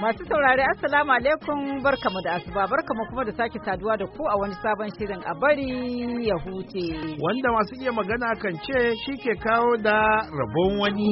Masu saurare Assalamu alaikum barkamu da asuba barkamu kuma da sake saduwa da ku a wani sabon shirin a bari ya huce. Wanda masu iya magana kan ce shi ke kawo da rabon wani.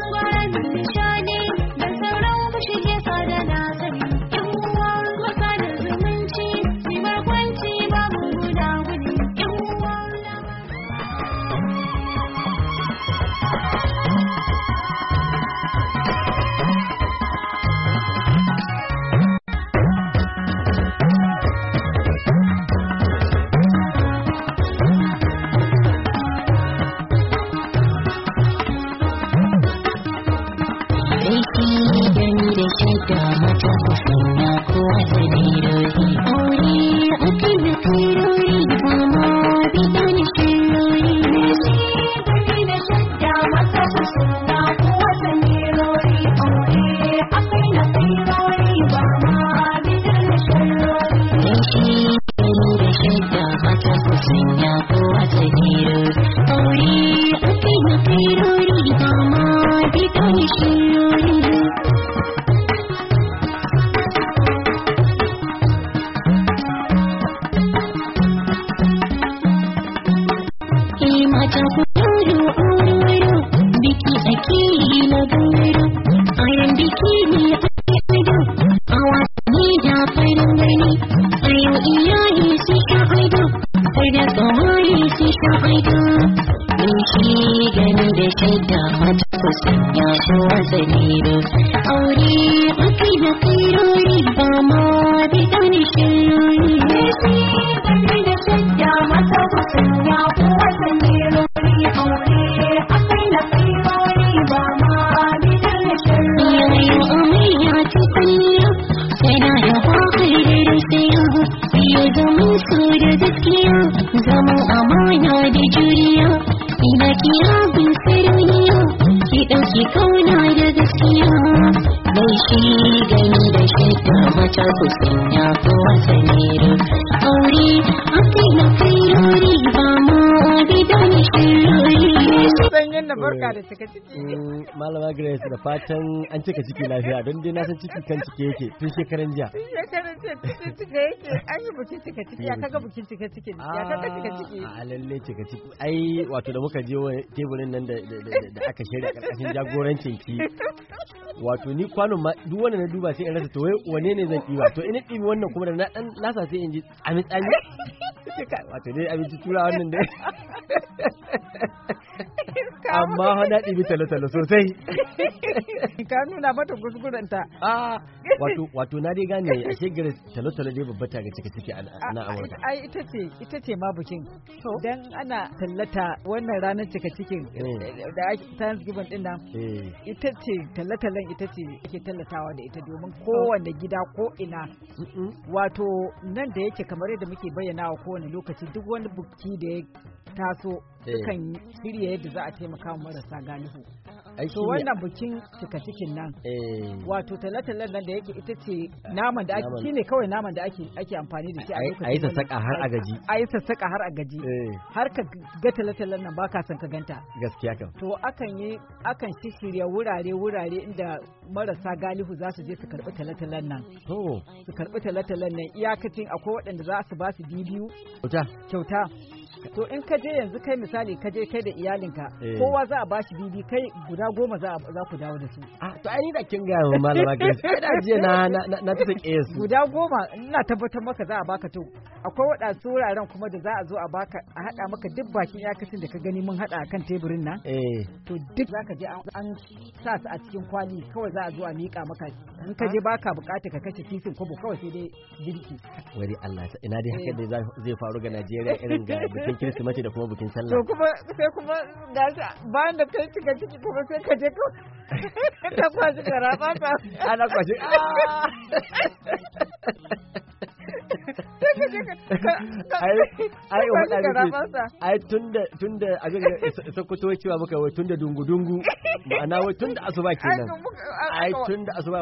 Malama Grace da fatan an cika ciki lafiya don dai na san ciki kan cike yake tun shekaran jiya. Tun shekaran jiya tun cika yake an yi bukin cika ciki ya kaga bukin cika ciki ya kaga cika ciki. A lalle cika ciki ai wato da muka je teburin nan da aka shirya karkashin jagorancin ki. Wato ni kwanon ma duk wanda na duba sai in rasa to wane ne zan ɗiba to ina ɗibi wannan kuma da na dan lasa sai in ji tsami tsami. Wato dai abinci tura wannan dai. Amma hana ɗibi talo-talo sosai. Ka nuna mata kuskurenta. Wato na dai gane a shegar talo-talo dai babba ta ga ciki a na Amurka. Ai ita ce ma bikin. Dan ana tallata wannan ranar cika cikin da Thanksgiving din nan. Ita ce tallatalan ita ce ake tallatawa da ita domin kowanne gida ko ina. Wato nan da yake kamar yadda muke bayyana wa kowane lokaci duk wani buki da ya taso sukan shirya yadda za a taimaka marasa galihu. To wannan bikin cika cikin nan wato talatalan nan da yake ita ce naman da ake shine kawai naman da ake amfani da shi a lokacin. Ayi sassaka har a gaji. Ayi sassaka har a gaji. Har ka ga talatalan nan baka son ka ganta. Gaskiya kan. To akan shirya wurare inda marasa galihu za su je su karbi talatalan nan. Su karbi talatalan nan iyakacin akwai waɗanda za su ba su bibiyu. Kyauta. To in ka je yanzu kai misali ka je kai da iyalinka kowa za a bashi bibi kai guda 10 za ku dawo da su. To ai da kin ga malama Grace kai da je na ta take su. Guda 10 ina tabbatar maka za a baka to akwai waɗansu wuraren kuma da za a zo a baka a hada maka duk bakin yakacin da ka gani mun hada kan teburin nan. To duk zaka je an sa su a cikin kwali kawai za a zo a mika maka in ka je baka bukata ka kashe kisin kobo kawai sai dai girki. Wari Allah ina dai haka dai zai faru ga Najeriya irin ga bikin Kirsimeti da kuma bikin Sallah. To kuma sai kuma gashi bayan da kai cika ciki kuma sai ka je ko ta kwashi karaba ta ana kwashi ai tunda abin Sokoto cewa muka wai tunda dungu ma'ana wai tunda asuba kenan ai tunda asuba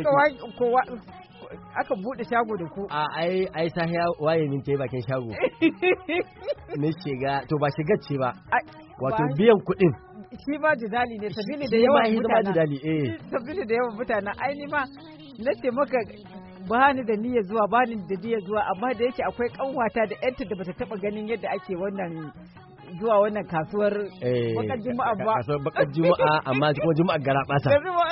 aka bude shago da ku ai sahiya waye min tai bakin shago ne shiga to ba shigar ce ba wato biyan kuɗin shi ma jidali ne sabili da yawan mutane sabili da yawan mutane aini ma nace maka ba ni da niyyar zuwa ba ni da niyyar zuwa amma da yake akwai kanwata da yanta da bata taba ganin yadda ake wannan zuwa wannan kasuwar bakar juma'a ba kasuwar bakar juma'a amma kuma juma'a gara basa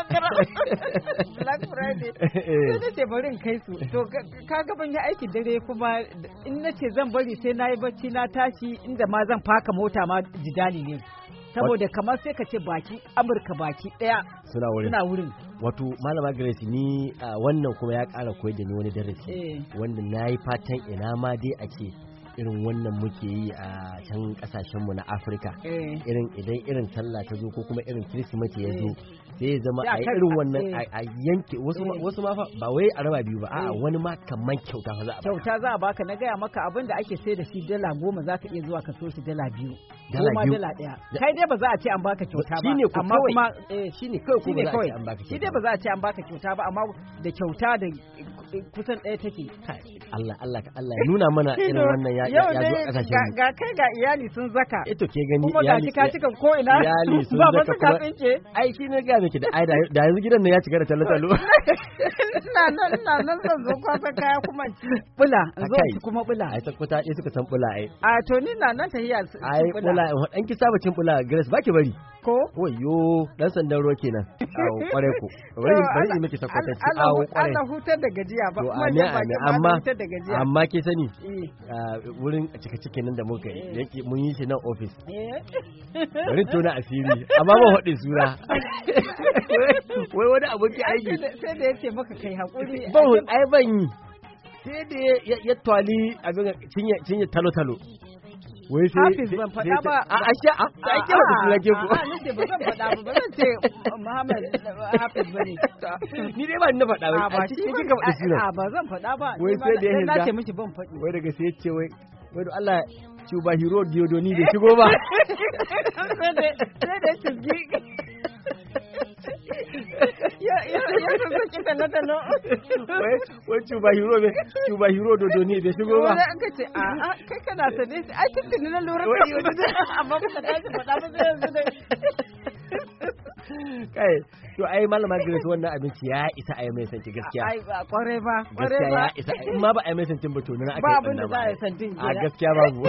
Black Friday sai na ce bari in kai su to ka ga ban yi aikin dare kuma in nace zan bari sai nayi bacci na tashi inda ma zan faka mota ma jidali ne saboda kamar sai ka ce baki Amurka baki daya suna wurin wato malama Grace ni wannan kuma ya ƙara koyar da ni wani darasi wanda nayi fatan ina ma dai ake irin wannan muke yi a can kasashenmu na Afirka idan sallah ta zo ko kuma irin Kirsimeti ya zo sai ya zama a irin wannan a yanke wasu ma fa ba wai a raba biyu ba a'a wani ma kaman kyauta fa za a baka na gaya maka abin da ake sai da shi $10 zaka iya zuwa ka so shi $2 $1 kai dai ba za a ce an baka kyauta ba amma kuma shine kawai an baka kyauta shi dai ba za a ce an baka kyauta ba amma da kyauta da kusan ɗaya take Allah ya nuna mana irin wannan ya zo kasashen ga kai ga iyali sun zaka ito ke gani iyali kuma ga cika ko ina iyali sun zaka kuma tsinke ai shi ne ga miki da yanzu gidan nan ya cika da talo ina nan zan zo kwasa kaya kuma bula zo kuma bula ai sakwata dai suka san bula ai a to ni na nan tahiya ai bula dan ki saba cin bula Grace baki bari ko wayo dan sandan ruwa kenan awo kware ku bari miki sakwata ci awo kware Allah hutar da gajiya ba amma ke sani wurin cike nan da muka yi yake mun yi shi nan office bari tona asiri amma ba haɗin sura wai wani aboki aiki sai da yake maka kai hakuri ban yi sai da ya twali abin cinye talo wai sai Hafiz ban faɗa ba a ashe a ake wata sura ke ku nace ba zan faɗa ba zan ce Muhammad Hafiz bane ni dai ba ni faɗa ba a cikin kika faɗi sura ba zan faɗa ba wai sai da ya nace miki ban faɗi wai daga sai ya ce wai Allah Cuba Hero Diodoni bai shigo ba sai da cizgi ya saki talo wai Cuba Hero Dodoni bai shigo ba wani an ka ce a kai kana sane ai tuntuni na lura kai wani amma kuka tashi faɗa ba sai yanzu dai kai to ai malama Grace wannan abinci ya isa a yi mai santi gaskiya ai ba kwarai ba gaskiya ya isa in ma ba a yi mai santin ba to nan aka yi abin da za a yi santin a gaskiya babu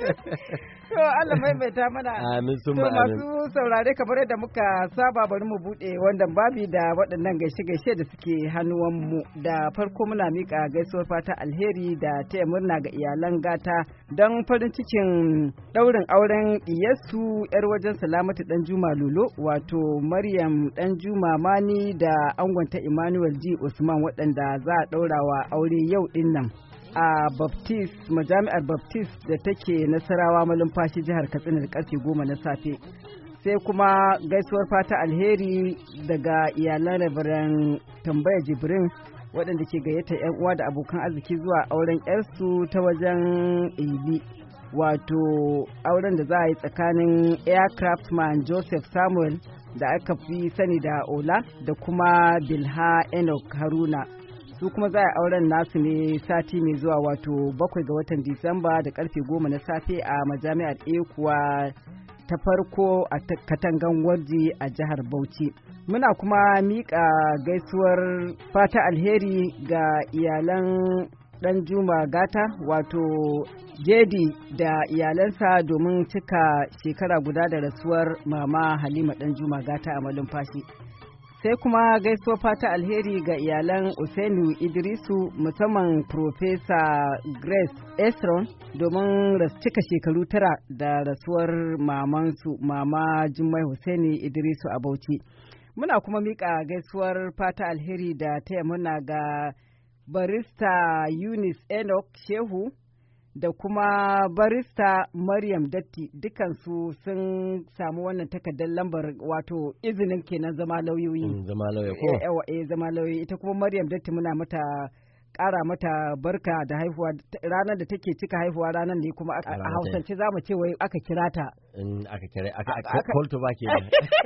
to Allah maimaita mana amin sun ba amin masu saurare kamar yadda muka saba bari mu bude wannan babi da waɗannan gaishe da suke hannuwan mu da farko muna mika gaisuwar fata alheri da taya murna ga iyalan gata don farin cikin daurin auren iyassu yar wajen Salamatu Danjuma Lolo wato Maryam Danjuma Mani da angonta Emmanuel G Usman waɗanda za a ɗaura wa aure yau din nan a majami'ar Baptist da take Nasarawa malumfashi jihar Katsina da karfe 10 na safe. Sai kuma gaisuwar fata alheri daga iyalan Reverend Tambaya Jibrin waɗanda ke gayyata 'yan uwa da abokan arziki zuwa auren 'yarsu ta wajen Ili. Wato auren da za a yi tsakanin aircraftman Joseph Samuel da aka fi sani da Ola da kuma Bilha Enoch Haruna. Su kuma za a auren nasu ne sati mai zuwa wato 7 ga watan Disamba da karfe 10 na safe a majami'ar Ekuwa ta farko a Katangan Warji a jihar Bauchi. Muna kuma miƙa gaisuwar fata alheri ga iyalan Danjuma Gata wato Jedi da iyalansa domin cika shekara guda da rasuwar mama Halima Danjuma Gata a malumfashi. Sai kuma gaisuwar fata alheri ga iyalan Usainu Idrisu musamman Profesa Grace Esron domin cika shekaru 9 da rasuwar mamansu mama Jummai Hussaini Idrisu a Bauchi. Muna kuma mika gaisuwar fata alheri da taya murna ga barista Eunice Enoch Shehu da kuma barista Maryam Datti dukansu sun samu wannan takardar lambar wato izinin kenan zama lauyoyi. Zama lauyoyi ko? Zama lauyoyi ita kuma Maryam Datti muna mata ƙara mata barka da haihuwa ranar da take cika haihuwa ranar ne kuma a Hausance za mu ce wai aka kira ta in aka kare aka kolto ba ke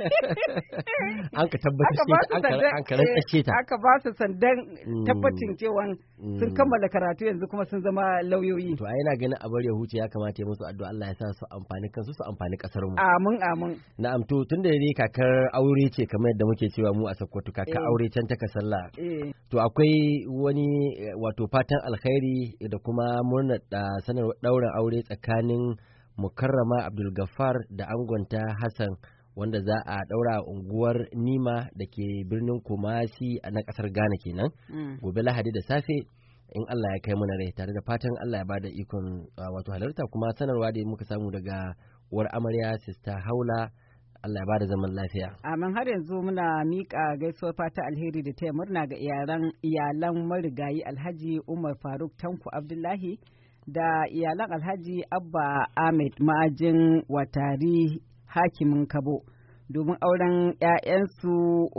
an ka tabbatar an ka rantsace ta aka ba su sandan tabbacin cewa sun kammala karatu yanzu kuma sun zama lauyoyi. To ai na ganin abar ya huce ya kamata ya musu addu'a Allah ya sa su amfani kansu su amfani kasar mu. Amin. Na'am to tunda ne kakar aure ce kamar yadda muke cewa mu a Sokoto kakar aure can ta sallah. To akwai wani wato fatan alkhairi da kuma murnar da sanarwar daurin aure tsakanin Mukarrama Abdul Gaffar da angonta Hassan wanda za a daura unguwar Nima da ke birnin Kumasi na kasar Ghana kenan. Gobe Lahadi da safe in Allah ya kai mana rai tare da fatan Allah ya bada ikon wato halarta kuma sanarwa da muka samu daga uwar amarya Sister Haula Allah ya bada zaman lafiya. Amin. Har yanzu muna miƙa gaisuwar fata alheri da taya murna ga iyalan marigayi Alhaji Umar Faruk Tanko Abdullahi da iyalan Alhaji Abba Ahmed Ma'ajin Watari Hakimin Kabo domin auren 'ya'yansu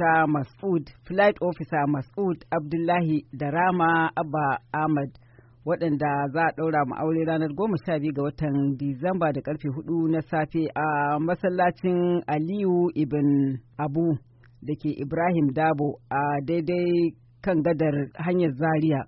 Flight Officer Mas'ud Abdullahi da Rama Abba Ahmed waɗanda za a ɗaura mu aure ranar 12 ga watan Disamba da karfe 4 na safe a masallacin Aliyu Ibn Abu da ke Ibrahim Dabo a daidai kan gadar hanyar Zaria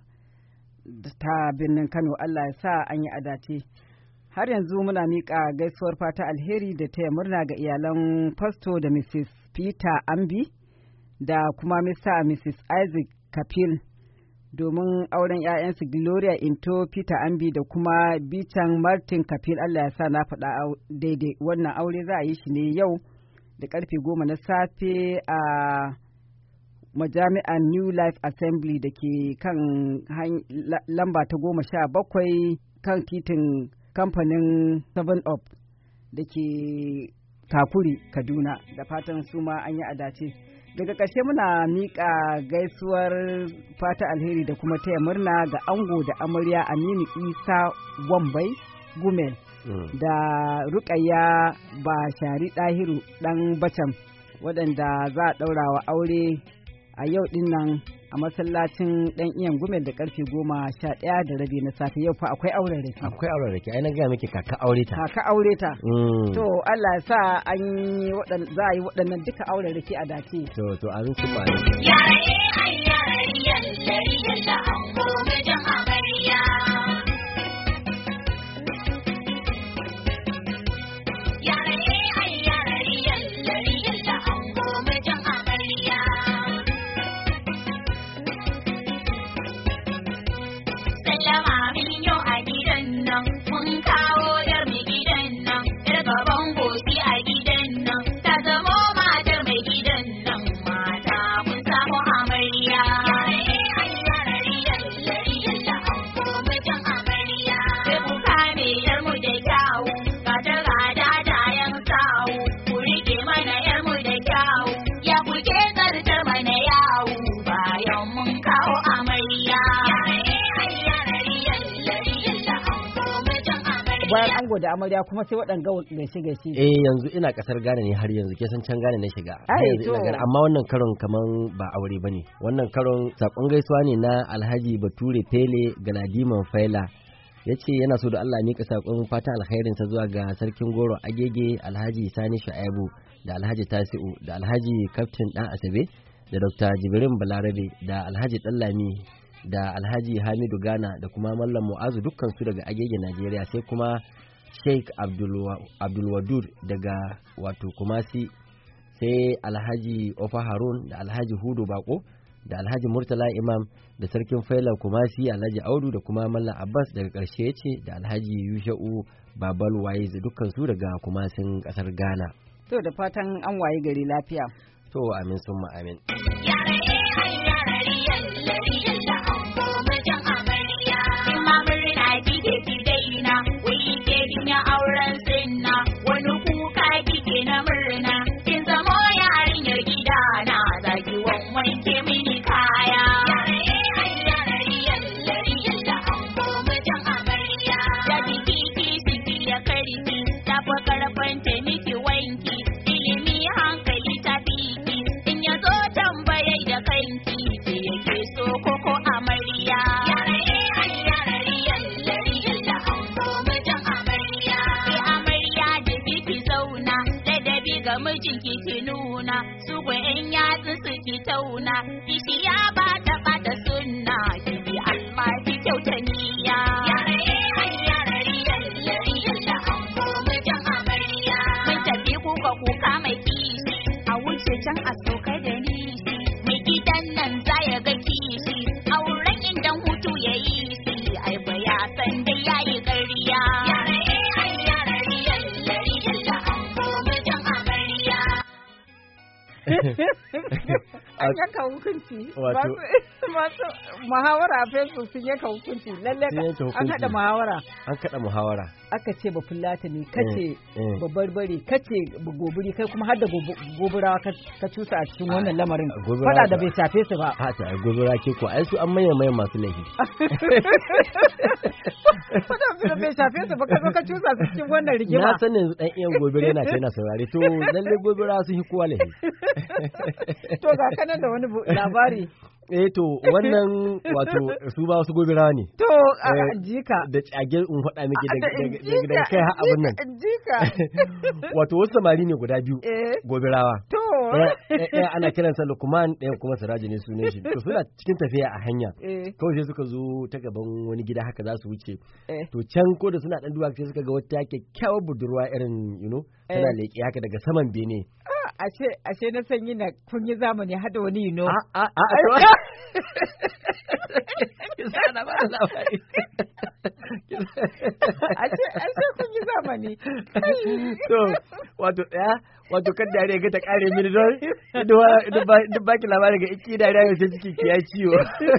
ta birnin Kano. Allah ya sa an yi adace. Har yanzu muna miƙa gaisuwar fata alheri da taya murna ga iyalan Pasto da Mrs. Peter Ambi da kuma Mr. and Mrs. Isaac Kapil domin auren 'ya'yansu Gloria Into Peter Ambi da kuma Bichan Martin Kapil. Allah ya sa na faɗa daidai. Wannan aure za a yi shi ne yau da karfe 10 na safe a majami'an New Life Assembly da ke kan lamba ta 17 kan titin kamfanin 7up da ke Kakuri, Kaduna. Da fatan su ma an yi adace. Daga ƙarshe muna miƙa gaisuwar fata alheri da kuma taya murna ga ango da amarya Aminu Isa Wambai Gumel da Rukayya Bashari Dahiru ɗan Bacam waɗanda za a ɗaura wa aure a yau din nan a masallacin dan iyan Gumel da karfe 11:30 na safe. Yau fa akwai auren rake. Akwai auren rake. Ai na ga miki kaka aure ta. To Allah ya sa an yi za a yi waɗannan duka auren rake a dace. To amin su ba. Bayan ango da amarya kuma sai waɗanga gaishe. Yanzu ina kasar Ghana ne har yanzu ke san can Ghana na shiga. Amma wannan karon kaman ba aure bane. Wannan karon sakon gaisuwa ne na Alhaji Bature Pele Galadiman Faila. Yace yana so da Allah mika sakon fata alkhairin sa zuwa ga Sarkin Goro Agege Alhaji Sani Shu'aibu da Alhaji Tasi'u da Alhaji Captain Dan Asabe da Dr. Jibrin Balarabe da Alhaji Dallami da Alhaji Hamidu Gana da kuma Mallam Mu'azu dukkan su daga Agege Najeriya, sai kuma Sheikh Abdulwadud daga wato Kumasi, sai Alhaji Ofa Harun da Alhaji Hudu Bako da Alhaji Murtala Imam da Sarkin Failar Kumasi Alhaji Audu da kuma Mallam Abbas daga ƙarshe ce da Alhaji Yusha'u Babal Waiz dukkan su daga Kumasin ƙasar Ghana. To da fatan an waye gari lafiya. To amin summa amin. Auren sinna wani kuka kike na murna kin zamo yarinyar gidana zaki wanke mini kaya da biki ya karfi ta fa karfanta miki wanki ilimi hankali ta biki in ya zo tambaya mijinki ki nuna, su gwayen yatsun su ki tauna, kishiya ba ta bata sunna, ki bi Allah ki kyauta niyya. Mun tafi kuka mai kishi, a wuce can a sauka da nishi, mai gidan nan za ya ga kishi, auren indan hutu ya yi shi, ai ba ya san da ya yi ƙarya. An yanka hukunci. Masu muhawara a Facebook sun yanka hukunci. Lalle an haɗa muhawara. An kaɗa muhawara. Aka ce ba fulata ne, kace babbar bari, kace gobiri, kai kuma har da gobirawa ka cusa a cikin wannan lamarin. Faɗa da bai shafe su ba. Hata gobira ke ko ai su an maye masu laifi. Faɗa da bai shafe su ba, ka zo ka cusa su cikin wannan rigima. Na san yanzu ɗan iyan gobiri yana kai na saurare, to lalle gobira su yi kowa laifi. To ga kanan da wani labari. To wannan wato su ba wasu gobirawa ne. To jika. Da cagel in faɗa miki da kai har abin nan. Jika. Wato wasu samari ne guda biyu gobirawa. To. Ɗaya ana kiransa Lukman, ɗaya kuma Siraji ne sunan shi. To suna cikin tafiya a hanya. Kawai sai suka zo ta gaban wani gida haka za su wuce. To can ko da suna ɗan duwa sai suka ga wata kyakkyawar budurwa irin tana leƙe haka daga saman bene. Ashe na sanyi na kun yi zamani hada wani ashe kun yi zamani. To wato kan dariya ga ta kare mini don duk baki labarin ga iki dariya ga sai ciki ki ya ciwo.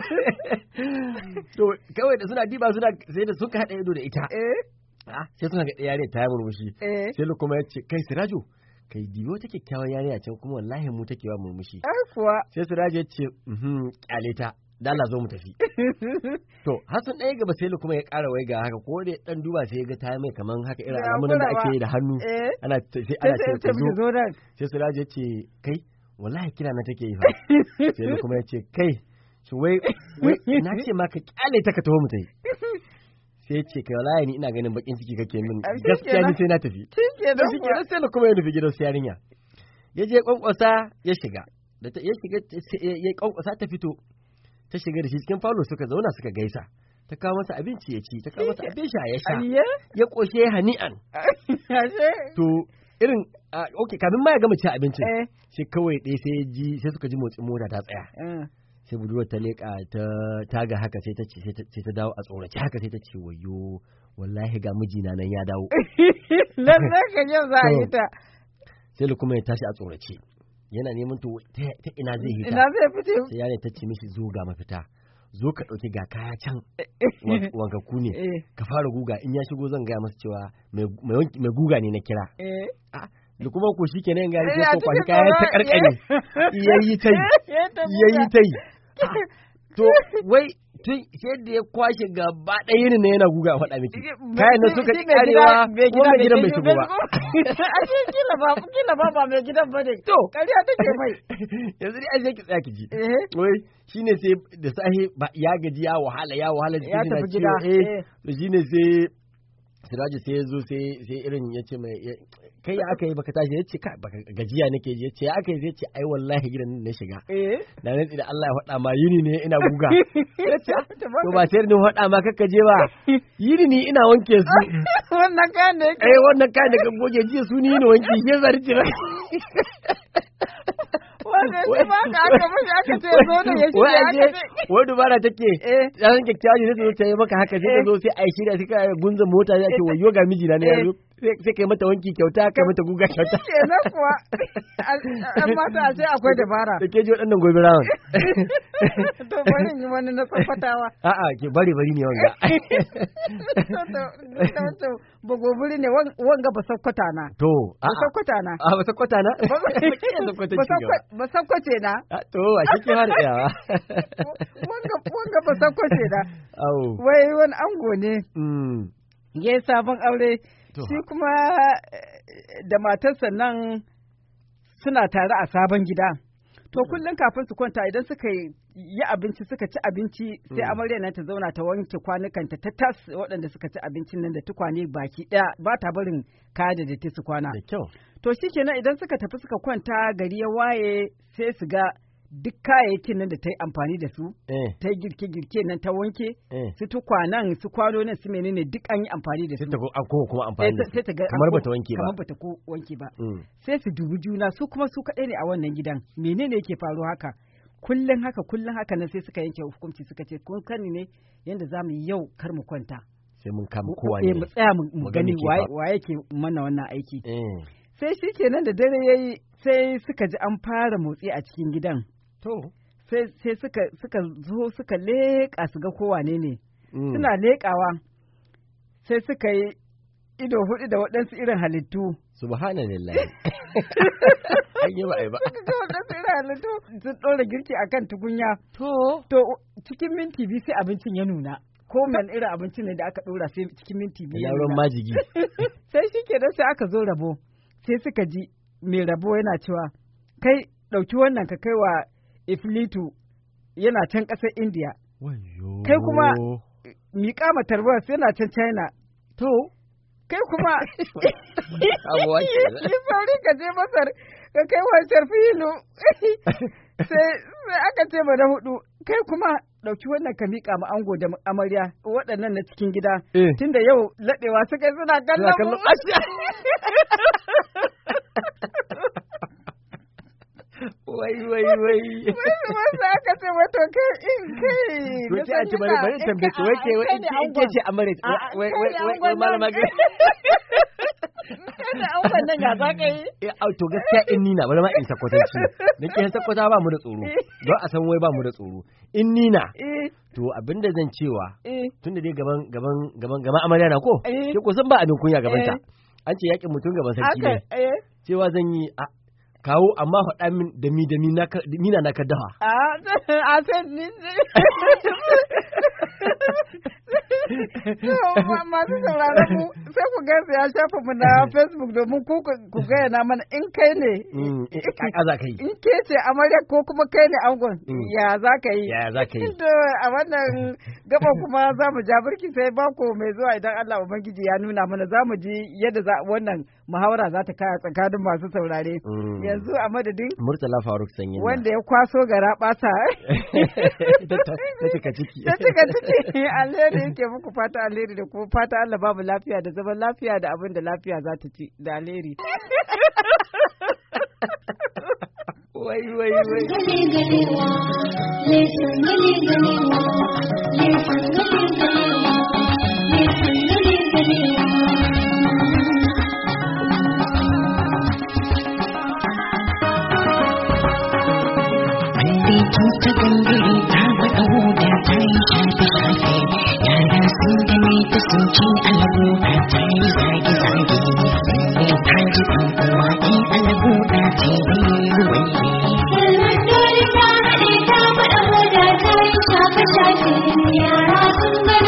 To kawai da suna diba sai da suka haɗa ido da ita. Sai suna ga yare ta yi murmushi. Sai kuma ya ce kai Sirajo, kai diyo ta kyakkyawan yarinya can kuma wallahi mu take wa murmushi. Kuwa. Sai Siraje ya ce kyale ta, dala zo mu tafi. To Hassan ɗaya gaba sai kuma ya ƙara waiga haka ko da ɗan duba sai ya ga ta mai kaman haka irin alamunan da ake yi da hannu. Ana ce ta zo. Sai Siraje ya ce kai wallahi kira na take yi fa. Sai kuma ya ce kai wai na ce ma ka kyale ta ka taho mu tafi. Sai ce kai wallahi ni ina ganin bakin ciki kake min, gaskiya ni sai na tafi. Shikenan sai kuma ya nufi gidan yarinya. Ya je kwankwasa ya shiga. Da ya shiga ya kwankwasa ta fito. Ta shiga da shi cikin falo suka zauna suka gaisa. Ta kawo masa abinci ya ci, ta kawo masa abin sha ya sha. Ya koshe hani'an. To irin kafin ma ya gama cin abincin. Sai kawai ɗaya sai suka ji motsin mota ta tsaya. Sai budurwar ta leƙa ta ga haka sai ta dawo a tsorace haka sai ta ce wayo wallahi ga mijina nan ya dawo. Lallai ka yau za a yi ta. Sai kuma ya tashi a tsorace yana neman to ta ina zai hita. Ina zai fito. Sai yana ta ce mishi zo ga mafita. Zo ka ɗauki ga kaya can wankaku ne ka fara guga in ya shigo zan gaya masa cewa mai guga ne na kira. Da kuma ko shi kenan ga ya ko kwashi kaya ta karkare yayi tai to wai tun sai da ya kwashe gaba ɗaya ne yana guga a faɗa miki kayan nan suka karewa kuma mai gidan bai shigo ba. Ashe kila ba mai gidan ba ne. To kariya take mai. Yanzu dai ai ki tsaya ki ji. Wai shine sai da sahi ya gaji ya wahala ya tafi gida. To shine sai Siraji sai ya zo sai irin ya ce mai kai ya aka yi baka tashi ya ce ka baka gajiya nake ji ya ce ya aka yi zai ce ai wallahi gidan na shiga na rantsi da Allah ya faɗa ma yini ne ina guga ya ce to ba sai ni faɗa ma kakka je ba yini ni ina wanke su wannan kayan da wannan kayan da kan goge jiya su ni wanke shi zai ci ba ba ka aka mashi aka ce zo da ya shirya wai dubara take ɗan kyakkyawa ne sai ta yi maka haka sai ta zo sai a yi shirya sai ka gunza mota ya ce wayo ga miji na ne yanzu sai kai mata wanki kyauta kai mata guga kyauta kenan kuwa an mata a ce akwai dabara da ke ji waɗannan gobe rawan to bari yi wani na tsoffatawa a'a ke bari ne wanga ba gobiri ne wanga ba sakkwata na to ba sakkwata na ba sakkwata na ba sakkwace na to a shi ke har tsayawa wanga ba sakkwace na wai wani ango ne ya yi sabon aure shi kuma da matarsa nan suna tare a sabon gida. To kullum kafin su kwanta idan suka yi yi abinci suka ci abinci sai amarya nan ta zauna ta wanke kwanukanta ta tas waɗanda suka ci abincin nan da tukwane baki ɗaya ba ta barin kaya da datti su kwana. Da kyau. To shikenan idan suka tafi suka kwanta gari ya waye sai su ga duk kayayyakin nan da ta yi amfani da su, ta yi girke-girke nan ta wanke, su tukwanan su kwanonin su menene duk an yi amfani da su. Sai ta kuma amfani da su. Kamar bata wanke ba. Kamar bata ko wanke ba. Sai su dubi juna su kuma su kaɗai ne a wannan gidan. Menene yake faruwa haka? Kullum haka nan sai suka yanke hukunci suka ce kun kani ne yanda za mu yi yau kar mu kwanta. Sai mun kama kowa ne. Mu tsaya mu gani waye ke mana wannan aiki. Sai shi kenan da dare yayi sai suka ji an fara motsi a cikin gidan. To. Sai suka zo suka leƙa su ga kowane ne. Suna leƙawa sai suka yi ido hudu da waɗansu irin halittu. Subhanallah. An yi ba ai ba. Suka ga waɗansu irin halittu sun ɗora girki akan tukunya. To cikin minti biyu sai abincin ya nuna. Ko man irin abincin ne da aka ɗora sai cikin minti biyu. Yaron majigi. Sai shi kenan sai aka zo rabo. Sai suka ji mai rabo yana cewa kai ɗauki wannan ka kai wa Iflitu yana can ƙasar Indiya. Kai kuma miƙa matarwas yana can China. To, kai kuma yi sauri ka je Masar ka kai wa Sharfilu. Sai aka ce ma na hudu, kai kuma ɗauki wannan ka miƙa ma ango da amarya waɗannan na cikin gida. Tunda yau laɗewa suka yi suna kallon mu. Wai. Wasu aka ce wato kai. Wace a ce bari tambaye ki wai ke ce amare wai malama ga. Da angon nan ya za ka yi? To gaskiya in nina bari ma in sakwatanci. Da ke sakwata ba mu da tsoro. Don a san wai ba mu da tsoro. In nina. To abinda zan cewa tunda dai gaban amarya na ko? Ke ko san ba abin kunya gabanta. An ce yakin mutum gaban sarki ne. Cewa zan yi kawo amma faɗa min da mina na ka dafa. A sai ni. Masu sauraron mu sai ku gaisa ya shafa mu na Facebook domin ku gaya na mana in kai ne. Za ka yi. In ke ce amarya ko kuma kai ne angon ya za ka yi. A wannan gaba kuma za mu ja birki sai bako mai zuwa idan Allah Ubangiji ya nuna mana za mu ji yadda wannan muhawara za ta kaya tsakanin masu saurare. Yanzu a madadin Murtala Faruk Sanyi wanda ya kwaso gara basa ta cika ciki alheri yake muku fata alheri da kuma fata Allah babu lafiya da zaman lafiya da abin da lafiya za ta ci da alheri. ta gangare ta faɗa da ta yi shafe-shafe yara sun gane ta sun ci alabu ta yi zage-zage ne ta ji ɗan'uwa ɗin alabu ta ce ruwaye. Dole ta haɗe ta faɗa da ta yi shafe-shafe yara sun gane